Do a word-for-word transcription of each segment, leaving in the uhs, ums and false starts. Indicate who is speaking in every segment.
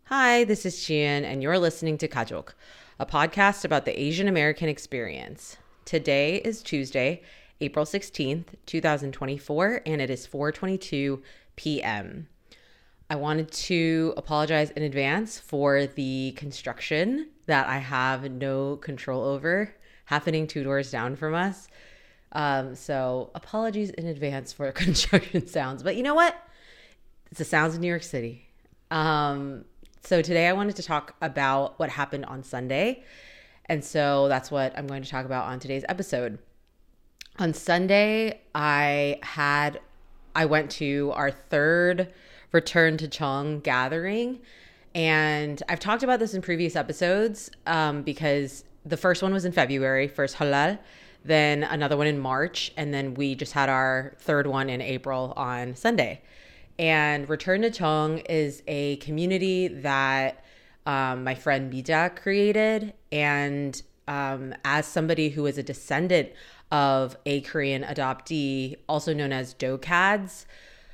Speaker 1: Hi, this is Chian, and you're listening to Kajok, a podcast about the Asian American experience. Today is Tuesday, April sixteenth, twenty twenty-four, and it is four twenty-two p.m. I wanted to apologize in advance for the construction that I have no control over happening two doors down from us. Um, so apologies in advance for construction sounds. But you know what? It's the sounds of New York City. Um, so today I wanted to talk about what happened on Sunday. And so that's what I'm going to talk about on today's episode. On Sunday, I had I went to our third Return to Cheong gathering. And I've talked about this in previous episodes um, because the first one was in February, first halal, then another one in March, and then we just had our third one in April on Sunday. And Return to Cheong is a community that um, my friend Bija created. And um, as somebody who is a descendant of a Korean adoptee, also known as DoCads,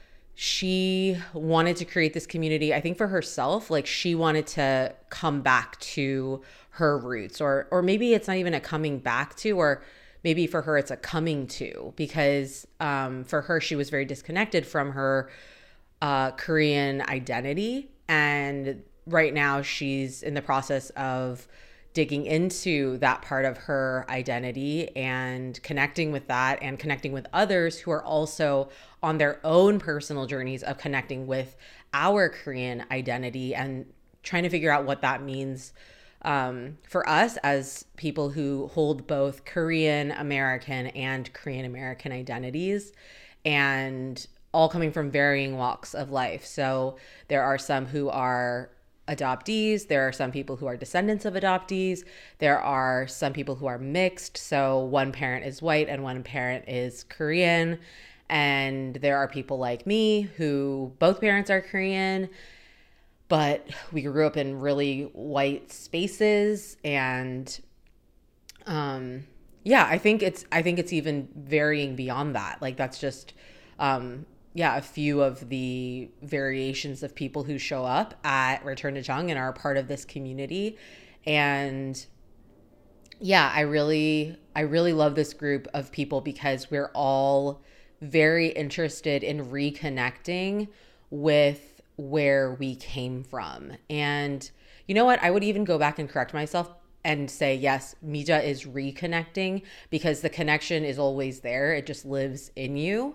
Speaker 1: she wanted to create this community, I think for herself. Like, she wanted to come back to her roots, or or maybe it's not even a coming back to, or maybe for her it's a coming to, because um, for her, she was very disconnected from her uh, Korean identity. And right now she's in the process of digging into that part of her identity and connecting with that and connecting with others who are also on their own personal journeys of connecting with our Korean identity and trying to figure out what that means um, for us as people who hold both Korean American and Korean American identities, and all coming from varying walks of life. So there are some who are adoptees. There are some people who are descendants of adoptees. There are some people who are mixed. So one parent is white and one parent is Korean. And there are people like me who both parents are Korean, but we grew up in really white spaces. And um, yeah, I think it's I think it's even varying beyond that. Like, that's just um, yeah, a few of the variations of people who show up at Return to Cheong and are a part of this community. And yeah, I really, I really love this group of people because we're all very interested in reconnecting with where we came from. And you know what? I would even go back and correct myself and say, yes, Mija is reconnecting, because the connection is always there. It just lives in you.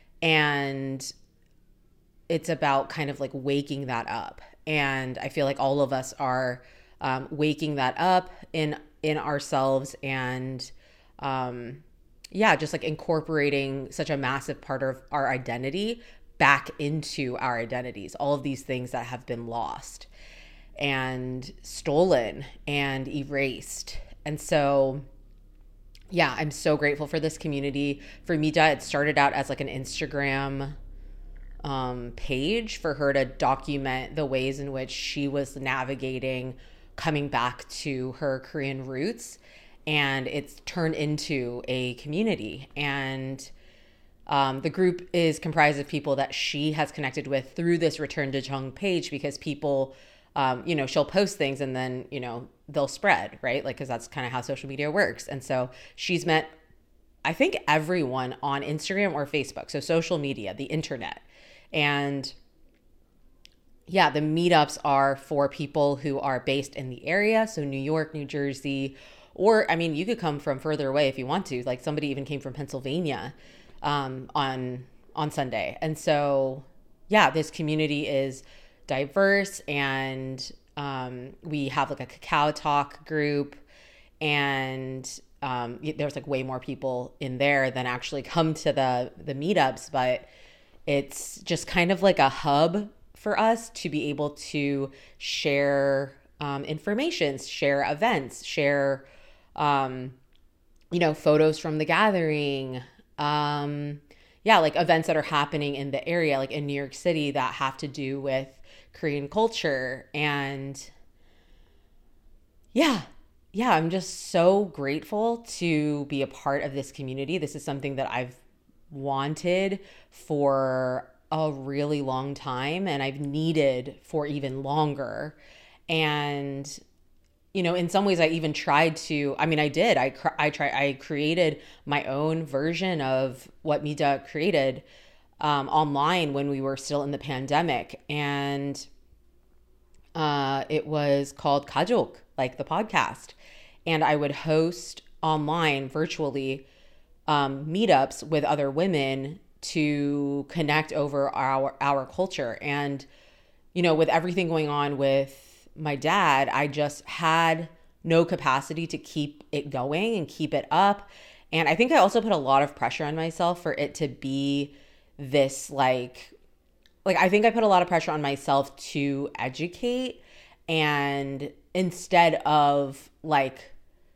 Speaker 1: And it's about kind of like waking that up. And I feel like all of us are um, waking that up in in ourselves, and um, yeah, just like incorporating such a massive part of our identity back into our identities. All of these things that have been lost and stolen and erased. And so yeah, I'm so grateful for this community. For Mija, it started out as like an Instagram um, page for her to document the ways in which she was navigating coming back to her Korean roots. And it's turned into a community. And um, the group is comprised of people that she has connected with through this Return to Cheong page, because people, um, you know, she'll post things and then, you know, they'll spread, right? Like, because that's kind of how social media works. And so she's met, I think, everyone on Instagram or Facebook. So social media, the internet. And yeah, the meetups are for people who are based in the area. So New York, New Jersey, or, I mean, you could come from further away if you want to. Like, somebody even came from Pennsylvania um, on on Sunday. And so, yeah, this community is diverse, and um, we have like a cacao talk group, and um, there's like way more people in there than actually come to the the meetups, but it's just kind of like a hub for us to be able to share um, information, share events, share um, you know, photos from the gathering. Um, yeah, like events that are happening in the area, like in New York City, that have to do with Korean culture. And yeah, yeah, I'm just so grateful to be a part of this community. This is something that I've wanted for a really long time, and I've needed for even longer. And you know, in some ways I even tried to, I mean, I did, I, cr- I try, I created my own version of what Mida created um, online when we were still in the pandemic. And uh, it was called Kajok, like the podcast. And I would host online virtually um, meetups with other women to connect over our, our culture. And, you know, with everything going on with my dad, I just had no capacity to keep it going and keep it up. And I think I also put a lot of pressure on myself for it to be this like like I think I put a lot of pressure on myself to educate, and instead of like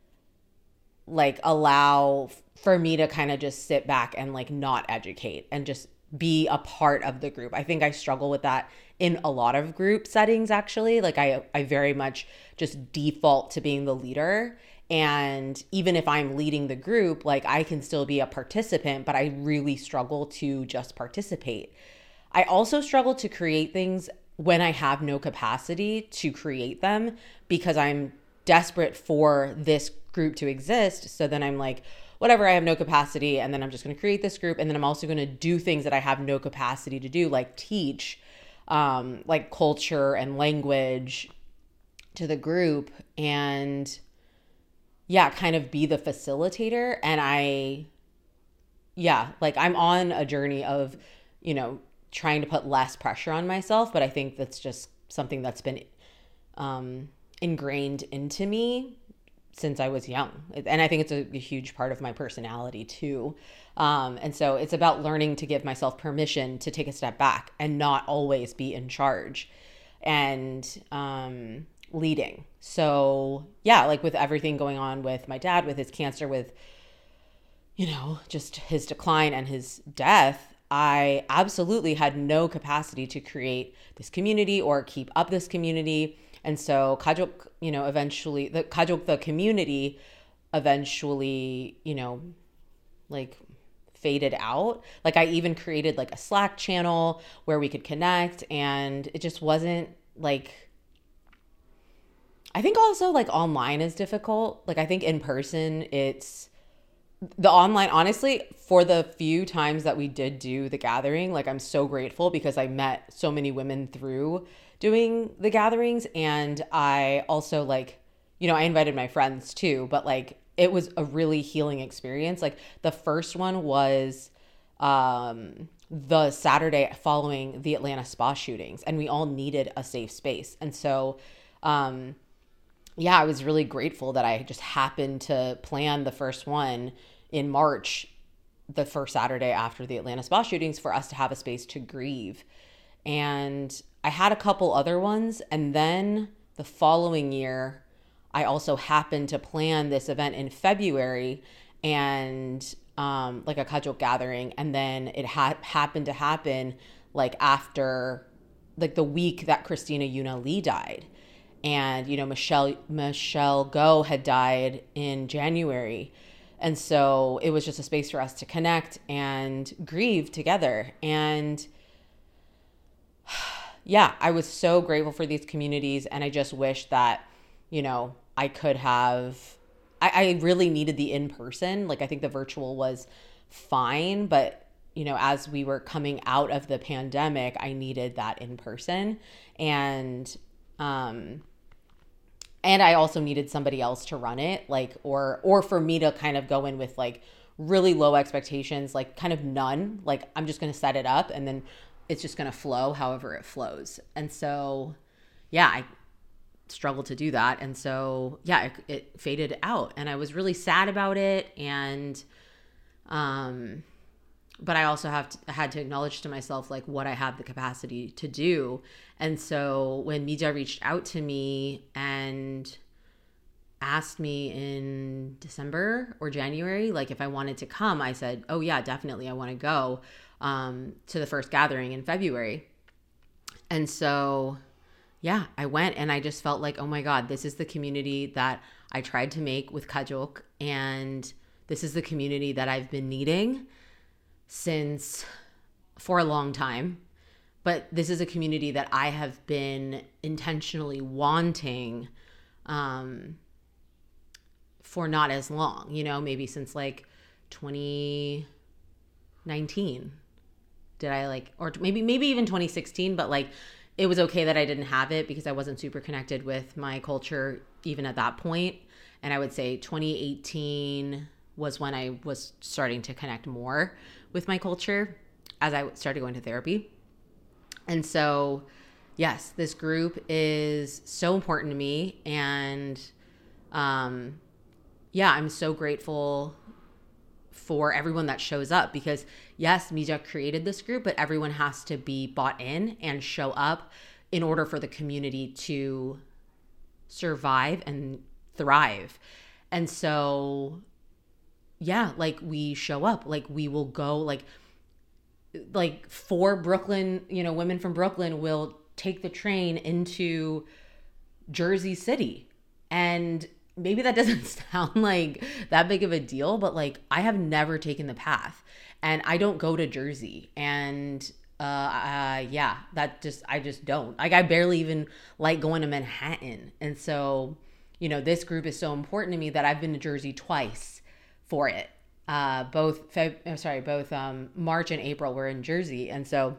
Speaker 1: like allow for me to kind of just sit back and like not educate and just be a part of the group. I think I struggle with that in a lot of group settings actually. Like I I very much just default to being the leader, and even if I'm leading the group, like I can still be a participant, but I really struggle to just participate. I also struggle to create things when I have no capacity to create them because I'm desperate for this group to exist. So then I'm like, whatever, I have no capacity. And then I'm just going to create this group. And then I'm also going to do things that I have no capacity to do, like teach, um, like culture and language to the group. And yeah, kind of be the facilitator. And I, yeah, like I'm on a journey of, you know, trying to put less pressure on myself, but I think that's just something that's been um, ingrained into me since I was young. And I think it's a, a huge part of my personality too. Um, and so it's about learning to give myself permission to take a step back and not always be in charge and um, leading. So yeah, like with everything going on with my dad, with his cancer, with, you know, just his decline and his death, I absolutely had no capacity to create this community or keep up this community. And so Kajok, you know, eventually, the Kajok, the community eventually, you know, like faded out. Like I even created like a Slack channel where we could connect, and it just wasn't like, I think also like online is difficult. Like I think in person it's, the online, honestly, for the few times that we did do the gathering, like I'm so grateful because I met so many women through doing the gatherings. And I also like, you know, I invited my friends too, but like it was a really healing experience. Like the first one was um the Saturday following the Atlanta spa shootings, and we all needed a safe space. And so um yeah, I was really grateful that I just happened to plan the first one in March, the first Saturday after the Atlanta spa shootings, for us to have a space to grieve. And I had a couple other ones. And then the following year, I also happened to plan this event in February, and um, like a Kajok gathering. And then it had happened to happen like after, like the week that Christina Yuna Lee died. And, you know, Michelle, Michelle Go had died in January. And so it was just a space for us to connect and grieve together. And yeah, I was so grateful for these communities. And I just wish that, you know, I could have, I, I really needed the in-person. Like I think the virtual was fine, but you know, as we were coming out of the pandemic, I needed that in person. And, um, and I also needed somebody else to run it, like, or, or for me to kind of go in with like really low expectations, like kind of none, like I'm just going to set it up and then it's just going to flow however it flows. And so, yeah, I struggled to do that. And so, yeah, it, it faded out and I was really sad about it. And, um, but I also have to, had to acknowledge to myself like what I have the capacity to do. And so when Mida reached out to me and asked me in December or January, like if I wanted to come, I said, oh yeah, definitely. I want to go um, to the first gathering in February. And so, yeah, I went and I just felt like, oh my God, this is the community that I tried to make with Kajok. And this is the community that I've been needing since for a long time, but this is a community that I have been intentionally wanting um, for not as long, you know, maybe since like twenty nineteen. Did I like, or maybe, maybe even twenty sixteen, but like, it was okay that I didn't have it because I wasn't super connected with my culture even at that point. And I would say twenty eighteen was when I was starting to connect more with my culture as I started going to therapy. And so, yes, this group is so important to me. And um, yeah, I'm so grateful for everyone that shows up, because yes, Mija created this group, but everyone has to be bought in and show up in order for the community to survive and thrive. And so, yeah, like we show up, like we will go, like, like four Brooklyn, you know, women from Brooklyn will take the train into Jersey City. And maybe that doesn't sound like that big of a deal, but like I have never taken the path and I don't go to Jersey. And uh, uh yeah, that just, I just don't. Like I barely even like going to Manhattan. And so, you know, this group is so important to me that I've been to Jersey twice for it. Uh, both, Feb- oh, sorry, both um, March and April were in Jersey. And so,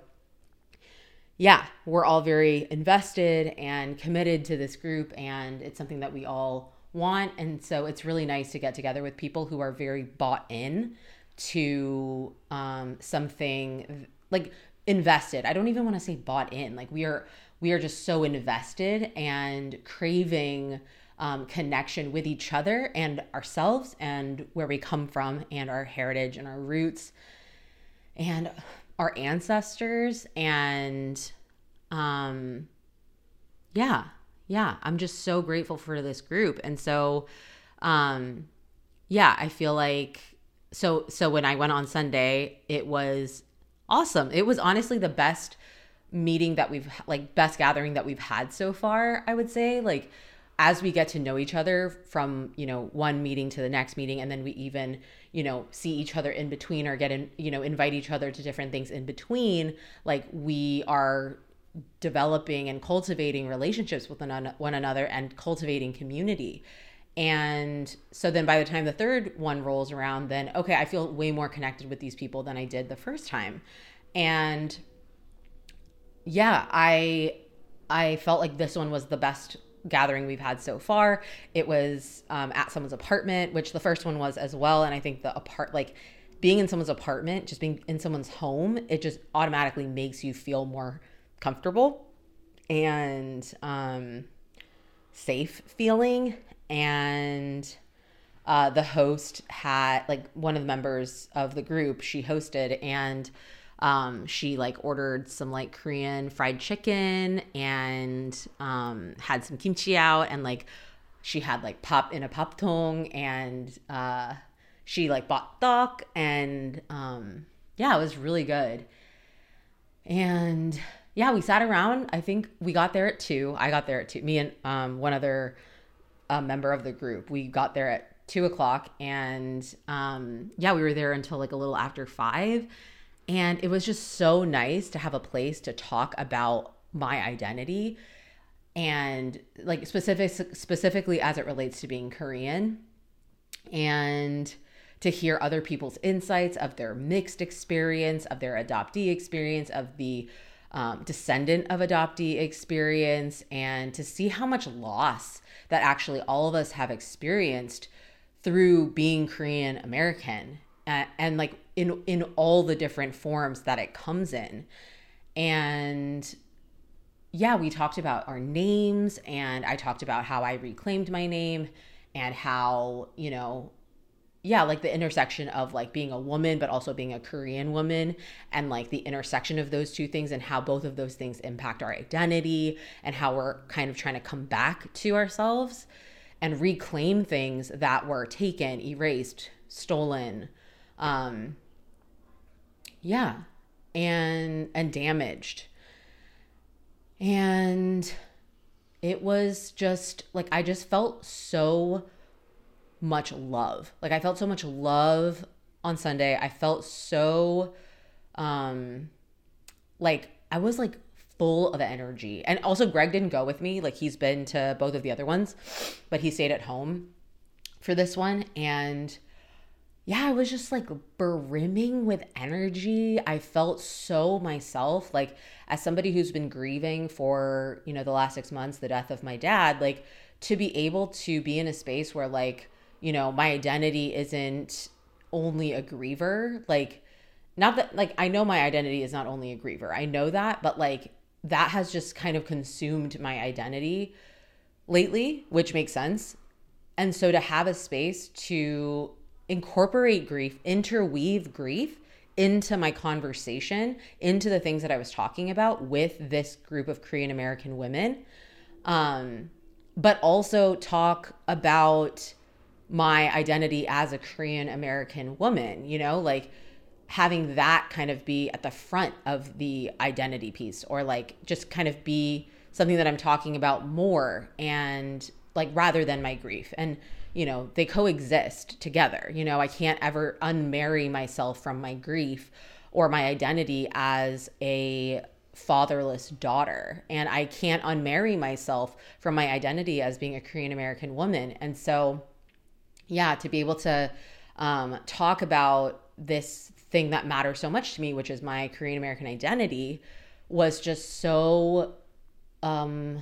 Speaker 1: yeah, we're all very invested and committed to this group, and it's something that we all want. And so it's really nice to get together with people who are very bought in to um, something, like invested. I don't even want to say bought in. Like we are, we are just so invested and craving um, connection with each other and ourselves and where we come from and our heritage and our roots and our ancestors. And um, yeah, yeah, I'm just so grateful for this group. And so, um, yeah, I feel like, so, so when I went on Sunday, it was awesome. It was honestly the best meeting that we've, like best gathering that we've had so far, I would say. Like, as we get to know each other from, you know, one meeting to the next meeting, and then we even, you know, see each other in between or get in, you know, invite each other to different things in between, like we are developing and cultivating relationships with one another and cultivating community. And so then by the time the third one rolls around, then, okay, I feel way more connected with these people than I did the first time. And yeah, I, I felt like this one was the best gathering we've had so far. It was um, at someone's apartment, which the first one was as well. And I think the apart, like being in someone's apartment, just being in someone's home, it just automatically makes you feel more comfortable and um, safe feeling. And uh, the host had, like, one of the members of the group, she hosted, and um, she like ordered some like Korean fried chicken and um, had some kimchi out, and like she had like pop in a paptong, and uh, she like bought tteok, and um, yeah, it was really good. And yeah, we sat around. I think we got there at two. I got there at two. Me and um, one other uh, member of the group. We got there at two o'clock, and um, yeah, we were there until like a little after five. And it was just so nice to have a place to talk about my identity, and like specific, specifically as it relates to being Korean, and to hear other people's insights of their mixed experience, of their adoptee experience, of the um, descendant of adoptee experience, and to see how much loss that actually all of us have experienced through being Korean American, and, and like in in all the different forms that it comes in. And yeah, we talked about our names, and I talked about how I reclaimed my name, and how, you know, yeah, like the intersection of like being a woman, but also being a Korean woman, and like the intersection of those two things, and how both of those things impact our identity, and how we're kind of trying to come back to ourselves and reclaim things that were taken, erased, stolen, um, yeah, and and damaged. And it was just like, I just felt so much love. Like I felt so much love on Sunday. I felt so um like I was like full of energy. And also Greg didn't go with me. Like he's been to both of the other ones, but he stayed at home for this one. And yeah, I was just like brimming with energy. I felt so myself. Like as somebody who's been grieving for, you know, the last six months, the death of my dad, like to be able to be in a space where like, you know, my identity isn't only a griever, like not that like I know my identity is not only a griever. I know that, but like that has just kind of consumed my identity lately, which makes sense. And so to have a space to incorporate grief, interweave grief into my conversation, into the things that I was talking about with this group of Korean American women, um, but also talk about my identity as a Korean American woman, you know, like having that kind of be at the front of the identity piece, or like just kind of be something that I'm talking about more, and like rather than my grief. And you know, they coexist together. You know, I can't ever unmarry myself from my grief or my identity as a fatherless daughter, and I can't unmarry myself from my identity as being a Korean American woman. And so yeah, to be able to um, talk about this thing that matters so much to me, which is my Korean American identity, was just so, um,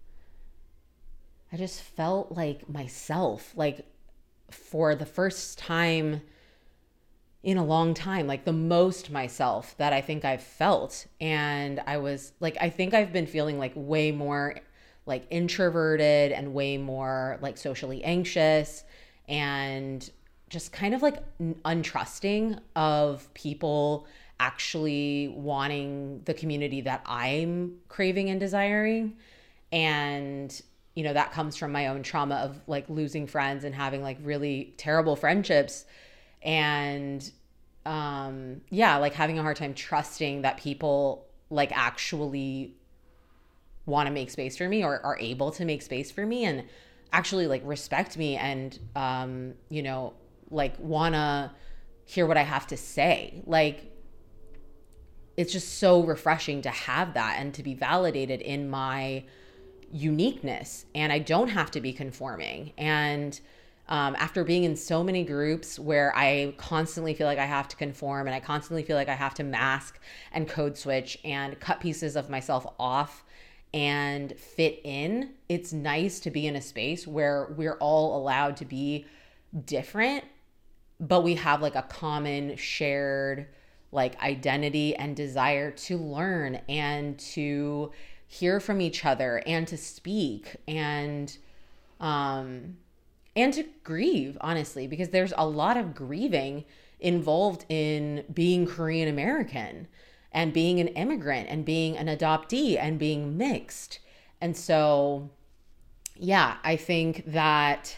Speaker 1: I just felt like myself, like for the first time in a long time, like the most myself that I think I've felt. And I was like, I think I've been feeling like way more like introverted and way more like socially anxious and just kind of like untrusting of people actually wanting the community that I'm craving and desiring. And, you know, that comes from my own trauma of like losing friends and having like really terrible friendships. And um, yeah, like having a hard time trusting that people like actually want to make space for me, or are able to make space for me and actually like respect me and, um, you know, like wanna hear what I have to say. Like, it's just so refreshing to have that and to be validated in my uniqueness. And I don't have to be conforming. And um, after being in so many groups where I constantly feel like I have to conform, and I constantly feel like I have to mask and code switch and cut pieces of myself off and fit in, it's nice to be in a space where we're all allowed to be different, but we have like a common shared like identity and desire to learn and to hear from each other and to speak and um and to grieve, honestly, because there's a lot of grieving involved in being Korean American and being an immigrant and being an adoptee and being mixed. And so yeah, I think that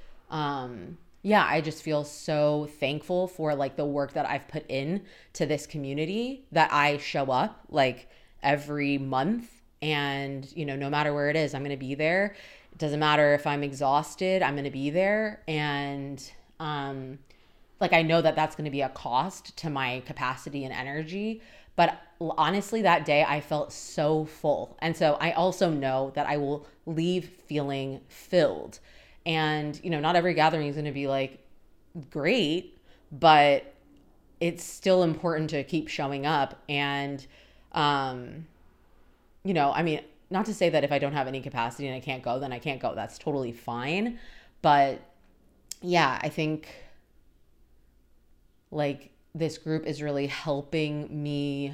Speaker 1: um yeah, I just feel so thankful for like the work that I've put in to this community, that I show up like every month, and you know, no matter where it is, I'm going to be there. It doesn't matter if I'm exhausted, I'm going to be there. And um like I know that that's going to be a cost to my capacity and energy, but honestly that day I felt so full. And so I also know that I will leave feeling filled. And, you know, not every gathering is going to be like great, but it's still important to keep showing up. And, um, you know, I mean, not to say that if I don't have any capacity and I can't go, then I can't go. That's totally fine. But yeah, I think like this group is really helping me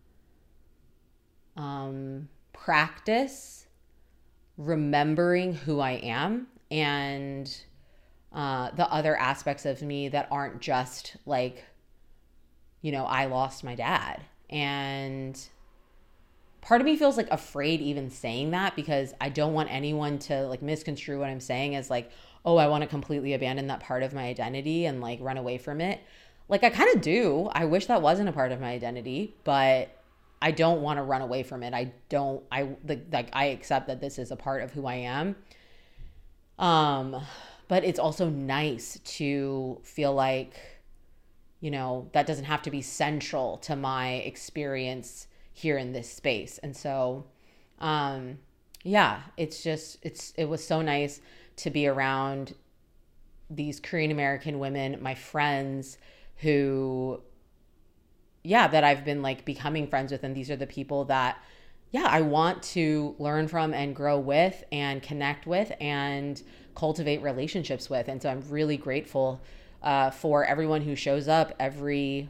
Speaker 1: um, practice remembering who I am, and uh, the other aspects of me that aren't just like, you know, I lost my dad. And part of me feels like afraid even saying that, because I don't want anyone to like misconstrue what I'm saying as like, oh, I want to completely abandon that part of my identity and like run away from it. Like I kind of do. I wish that wasn't a part of my identity, but I don't want to run away from it. I don't, I like, like I accept that this is a part of who I am. Um, but it's also nice to feel like, you know, that doesn't have to be central to my experience here in this space. And so, um, yeah, it's just, it's, it was so nice to be around these Korean American women, my friends who, yeah, that I've been like becoming friends with. And these are the people that, yeah, I want to learn from and grow with and connect with and cultivate relationships with. And so I'm really grateful uh, for everyone who shows up every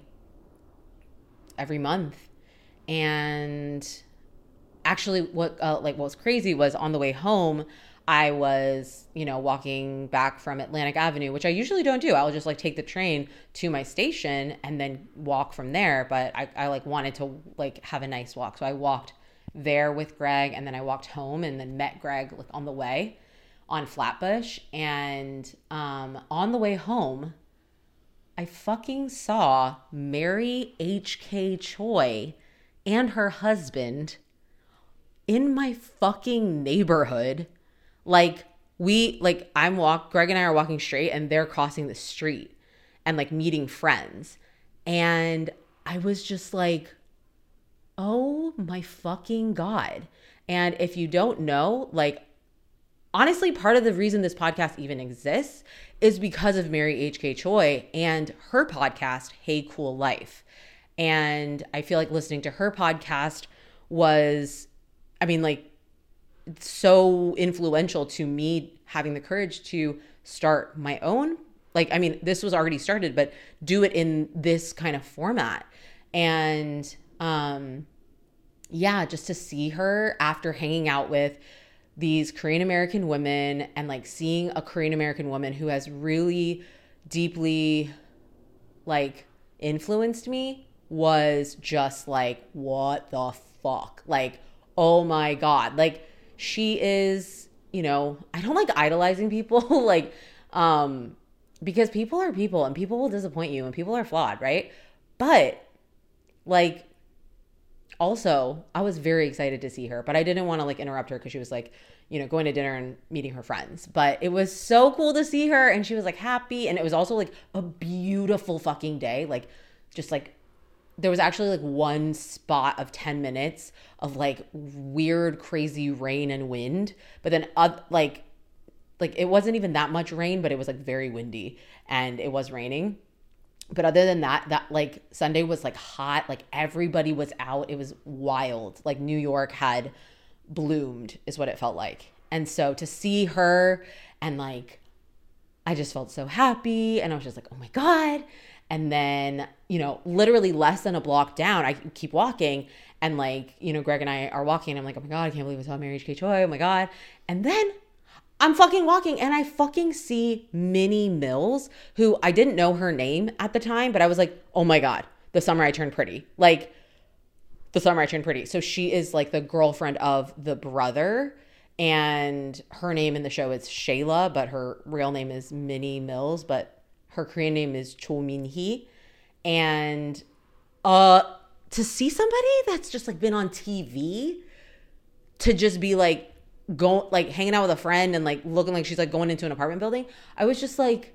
Speaker 1: every month. And actually, what uh, like what was crazy was on the way home, I was, you know, walking back from Atlantic Avenue, which I usually don't do. I'll just like take the train to my station and then walk from there. But I, I like wanted to like have a nice walk. So I walked there with Greg, and then I walked home and then met Greg like on the way on Flatbush. And um, on the way home, I fucking saw Mary H K Choi and her husband in my fucking neighborhood. Like we, like I'm walk, Greg and I are walking straight and they're crossing the street and like meeting friends. And I was just like, oh my fucking God. And if you don't know, like, honestly, part of the reason this podcast even exists is because of Mary H K Choi and her podcast, Hey Cool Life. And I feel like listening to her podcast was, I mean, like, so influential to me having the courage to start my own. Like, I mean, this was already started, but do it in this kind of format. And, um, yeah, just to see her after hanging out with these Korean American women and like seeing a Korean American woman who has really deeply like influenced me was just like, what the fuck? Like, oh my God. Like, she is, you know, I don't like idolizing people like, um, because people are people and people will disappoint you and people are flawed, right? But like, also, I was very excited to see her, but I didn't want to like interrupt her because she was like, you know, going to dinner and meeting her friends. But it was so cool to see her, and she was like happy. And it was also like a beautiful fucking day. Like, just like, there was actually like one spot of ten minutes of like weird, crazy rain and wind. But then uh, like, like it wasn't even that much rain, but it was like very windy and it was raining. But other than that, that like Sunday was like hot, like everybody was out. It was wild. Like New York had bloomed is what it felt like. And so to see her and like, I just felt so happy. And I was just like, oh my God. And then, you know, literally less than a block down, I keep walking and like, you know, Greg and I are walking and I'm like, oh my God, I can't believe I saw Mary H K Choi. Oh my God. And then I'm fucking walking and I fucking see Minnie Mills, who I didn't know her name at the time, but I was like, oh my God, the summer I turned pretty. Like the summer I turned pretty. So she is like the girlfriend of the brother, and her name in the show is Shayla, but her real name is Minnie Mills, but her Korean name is Cho Min-hee. And uh, to see somebody that's just like been on T V to just be like, go like hanging out with a friend and like looking like she's like going into an apartment building, I was just like,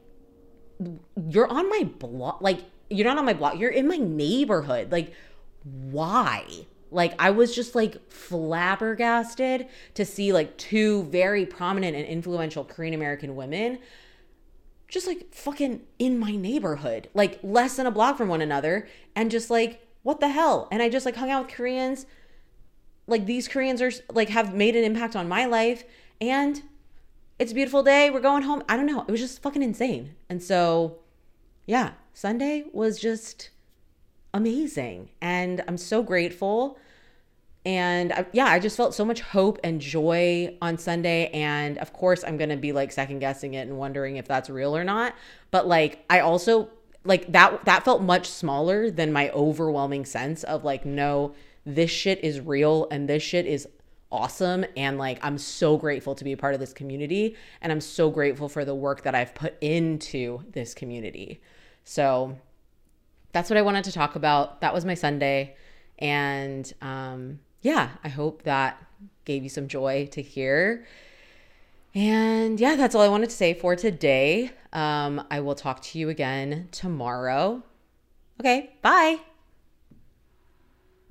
Speaker 1: you're on my block. Like, you're not on my block, you're in my neighborhood. Like, why? Like, I was just like flabbergasted to see like two very prominent and influential Korean American women just like fucking in my neighborhood, like less than a block from one another, and just like, what the hell? And I just like hung out with Koreans. Like, these Koreans are like have made an impact on my life, and it's a beautiful day. We're going home. I don't know. It was just fucking insane. And so, yeah, Sunday was just amazing. And I'm so grateful. And I, yeah, I just felt so much hope and joy on Sunday. And of course, I'm going to be like second guessing it and wondering if that's real or not. But like, I also like that, that felt much smaller than my overwhelming sense of like, no, this shit is real and this shit is awesome. And like, I'm so grateful to be a part of this community. And I'm so grateful for the work that I've put into this community. So that's what I wanted to talk about. That was my Sunday. And um, yeah, I hope that gave you some joy to hear. And yeah, that's all I wanted to say for today. Um, I will talk to you again tomorrow. Okay, bye.